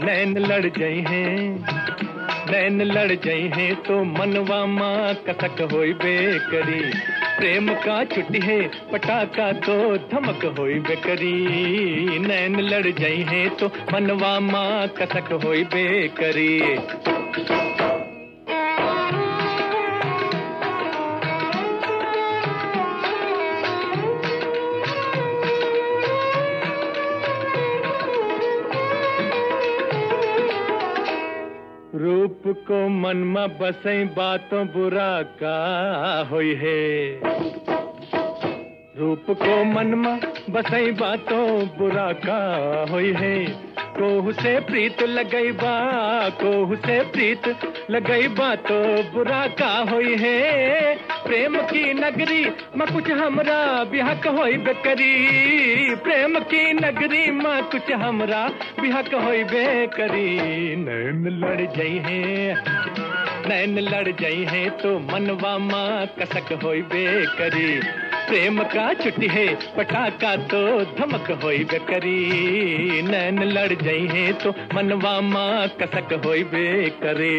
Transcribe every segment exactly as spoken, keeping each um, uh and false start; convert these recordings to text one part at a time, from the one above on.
नैन लड़ जाई हैं नैन लड़ जाई हैं तो मनवा माँ कसक होई बेकरी प्रेम का छुट्टी है पटाखा तो धमक होई बेकरी नैन लड़ जाई हैं तो मनवा माँ कसक होई बेकरी रूप को मन में बसई बातों बुरा का होई है रूप को मन में बसई बातों बुरा का होई है कोहू से प्रीत लगई बा कोहू से प्रीत लगई बा तो बुरा का होई है प्रेम की नगरी में कुछ हमरा बिहक होई बेकरी प्रेम की नगरी में कुछ हमरा बिहक होई बेकरी नैन लड़ जाई हैं नैन लड़ जाई हैं तो मनवा माँ कसक होई बेकरी प्रेम का छुट्टी है पटाखा तो धमक होई बेकरी नैन लड़ जाई हैं तो मनवा माँ कसक होई बेकरी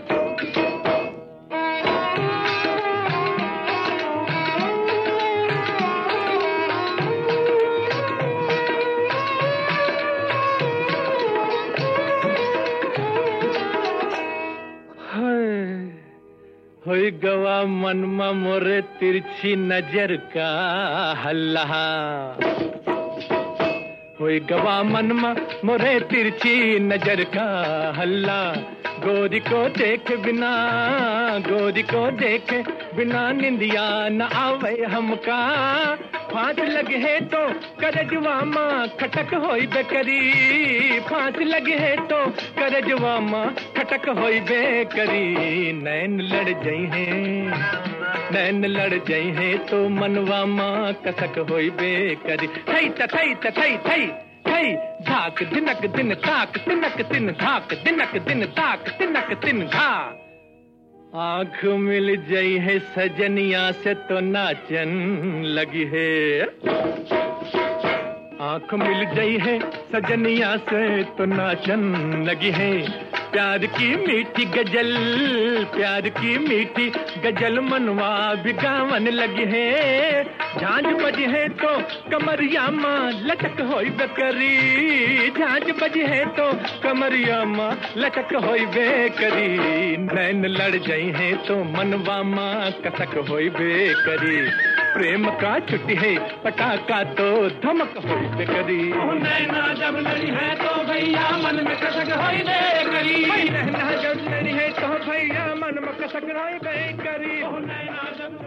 होई गवा मन में मोरे तिरछी नजर का हल्ला होई गवा मन में मोरे तिरछी नजर का हल्ला गोरी को देख बिना गोरी को देख बिना निंदिया न आवे हमका फांस लगे है तो करजवा माँ खटक होई बेकरी फांस लगे है तो करजवा माँ खटक होई बेकरी नैन लड़ जाई हैं नैन लड़ जाई हैं तो मनवा माँ कसक होई बेकरी थई थई थई थई थई झाक दिनक दिन ताक तिनक दिन झाक दिनक दिन ताक तिनक दिन घा आँख मिल जाई है सजनिया से तो नाचन लगी है आँख मिल जाई है सजनिया से तो नाचन लगी है प्यार की मीठी गजल प्यार की मीठी गजल मनवा बिगावन लगी है झांझ बजी है तो कमरिया माँ लटक होई बेकरी झांझ बजी है तो कमरिया माँ लटक होई बेकरी नैन लड़ जाई है तो मनवा माँ कसक होई बेकरी प्रेम का छुट्टी है पटाखा तो धमक होई बेकरी नैना जब लड़ी है तो भैया मन में कसक होई बेकरी नैना जब लड़ी है तो भैया मन में कसक होई बेकरी नैना जब